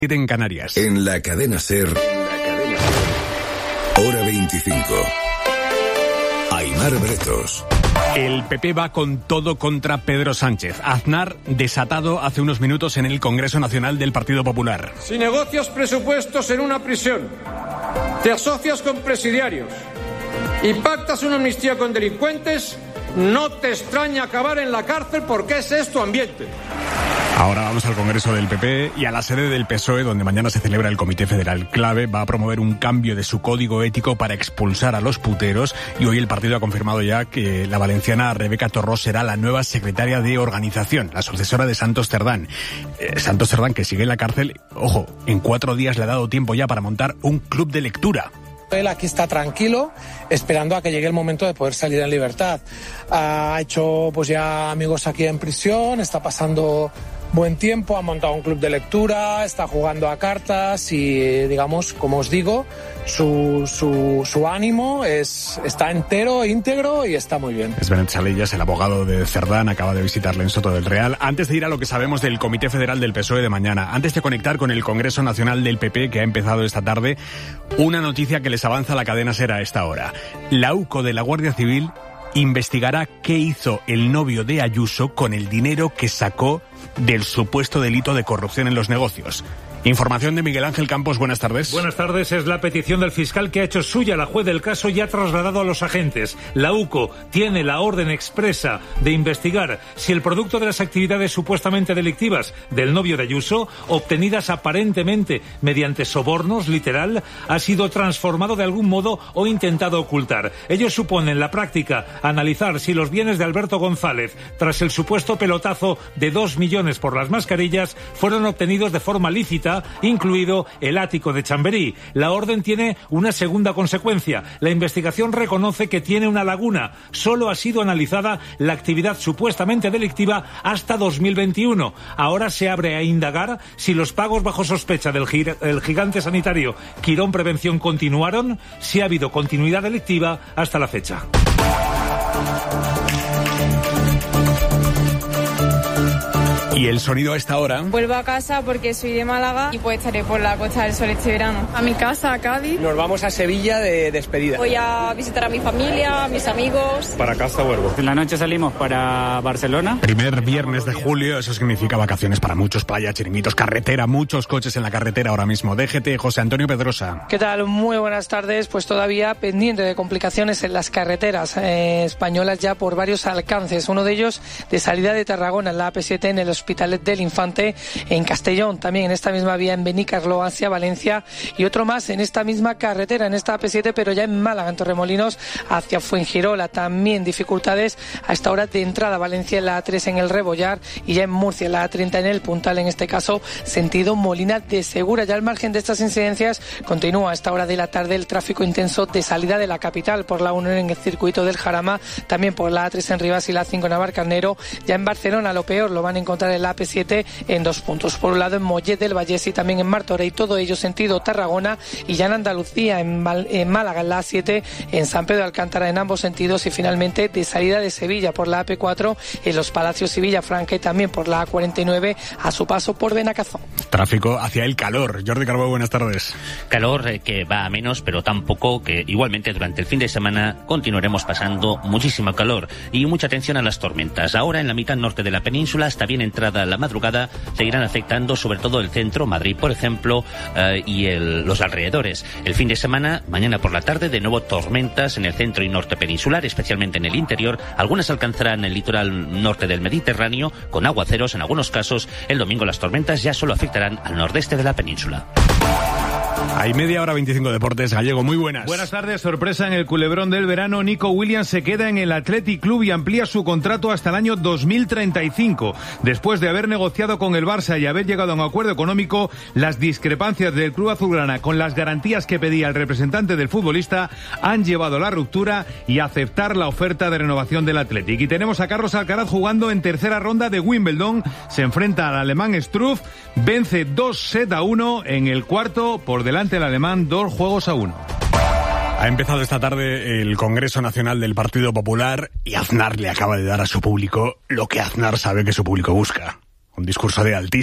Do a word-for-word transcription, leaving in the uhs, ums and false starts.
en Canarias. En la cadena SER, hora veinticinco. Aimar Bretos. El P P va con todo contra Pedro Sánchez. Aznar desatado hace unos minutos en el Congreso Nacional del Partido Popular. Si negocias presupuestos en una prisión, te asocias con presidiarios y pactas una amnistía con delincuentes, no te extraña acabar en la cárcel porque ese es tu ambiente. Ahora vamos al Congreso del P P y a la sede del P S O E, donde mañana se celebra el Comité Federal Clave. Va a promover un cambio de su código ético para expulsar a los puteros, y hoy el partido ha confirmado ya que la valenciana Rebeca Torrós será la nueva secretaria de organización, la sucesora de Santos Cerdán. Eh, Santos Cerdán, que sigue en la cárcel, ojo, en cuatro días le ha dado tiempo ya para montar un club de lectura. Él aquí está tranquilo, esperando a que llegue el momento de poder salir en libertad. Ha hecho pues ya amigos aquí en prisión, está pasando buen tiempo, ha montado un club de lectura, está jugando a cartas y, digamos, como os digo, su, su, su ánimo es, está entero, íntegro y está muy bien. Es Benet Salellas, el abogado de Cerdán, acaba de visitarle en Soto del Real. Antes de ir a lo que sabemos del Comité Federal del P S O E de mañana, antes de conectar con el Congreso Nacional del P P, que ha empezado esta tarde, una noticia que les avanza la cadena SER a esta hora. La U C O de la Guardia Civil investigará qué hizo el novio de Ayuso con el dinero que sacó del supuesto delito de corrupción en los negocios. Información de Miguel Ángel Campos, buenas tardes. Buenas tardes, es la petición del fiscal que ha hecho suya la juez del caso y ha trasladado a los agentes. La U C O tiene la orden expresa de investigar si el producto de las actividades supuestamente delictivas del novio de Ayuso, obtenidas aparentemente mediante sobornos, literal, ha sido transformado de algún modo o intentado ocultar. Ello supone en la práctica analizar si los bienes de Alberto González, tras el supuesto pelotazo de dos millones por las mascarillas, fueron obtenidos de forma lícita, incluido el ático de Chamberí. La orden tiene una segunda consecuencia. La investigación reconoce que tiene una laguna. Solo ha sido analizada la actividad supuestamente delictiva hasta dos mil veintiuno. Ahora se abre a indagar si los pagos bajo sospecha del gig- el gigante sanitario Quirón Prevención continuaron, si ha habido continuidad delictiva hasta la fecha. ¿Y el sonido a esta hora? Vuelvo a casa porque soy de Málaga y pues estaré por la Costa del Sol este verano. A mi casa, a Cádiz. Nos vamos a Sevilla de despedida. Voy a visitar a mi familia, a mis amigos. Para casa vuelvo. En la noche salimos para Barcelona. Primer viernes de julio, eso significa vacaciones para muchos, playa, chiringuitos, carretera, muchos coches en la carretera ahora mismo. D G T, José Antonio Pedrosa. ¿Qué tal? Muy buenas tardes. Pues todavía pendiente de complicaciones en las carreteras eh, españolas ya por varios alcances. Uno de ellos de salida de Tarragona en la A P siete en el Hospitalet del Infante, en Castellón, también en esta misma vía en Benicaslo hacia Valencia, y otro más en esta misma carretera, en esta A P siete, pero ya en Málaga, en Torremolinos hacia Fuengirola. También dificultades a esta hora de entrada a Valencia en la A tres en el Rebollar, y ya en Murcia en la A treinta en el Puntal, en este caso sentido Molina de Segura. Ya al margen de estas incidencias continúa a esta hora de la tarde el tráfico intenso de salida de la capital por la uno en el circuito del Jarama, también por la A tres en Rivas y la A cinco en Navarcarnero. Ya en Barcelona lo peor lo van a encontrar en la A P siete en dos puntos. Por un lado en Mollet del Vallés y también en Martorell, todo ello sentido Tarragona, y ya en Andalucía, en, Mal, en Málaga en la A siete, en San Pedro de Alcántara en ambos sentidos, y finalmente de salida de Sevilla por la A P cuatro en Los Palacios y Villafranca, y también por la A cuarenta y nueve a su paso por Benacazón. Tráfico hacia el calor. Jordi Carbó, buenas tardes. Calor eh, que va a menos, pero tampoco que igualmente durante el fin de semana continuaremos pasando muchísimo calor y mucha atención a las tormentas. Ahora en la mitad norte de la península, hasta bien entrada la madrugada, seguirán afectando sobre todo el centro, Madrid por ejemplo, eh, y el, los alrededores. El fin de semana, mañana por la tarde, de nuevo tormentas en el centro y norte peninsular, especialmente en el interior. Algunas alcanzarán el litoral norte del Mediterráneo, con aguaceros en algunos casos. El domingo las tormentas ya solo afectarán al nordeste de la península. Hay media hora veinticinco Deportes. Gallego, muy buenas. Buenas tardes. Sorpresa en el culebrón del verano. Nico Williams se queda en el Athletic Club y amplía su contrato hasta el año dos mil treinta y cinco. Después de haber negociado con el Barça y haber llegado a un acuerdo económico, las discrepancias del club azulgrana con las garantías que pedía el representante del futbolista han llevado a la ruptura y a aceptar la oferta de renovación del Athletic. Y tenemos a Carlos Alcaraz jugando en tercera ronda de Wimbledon. Se enfrenta al alemán Struff, vence dos sets a uno en el cuarto, por delante el alemán dos juegos a uno. Ha empezado esta tarde el Congreso Nacional del Partido Popular y Aznar le acaba de dar a su público lo que Aznar sabe que su público busca. Un discurso de altísimo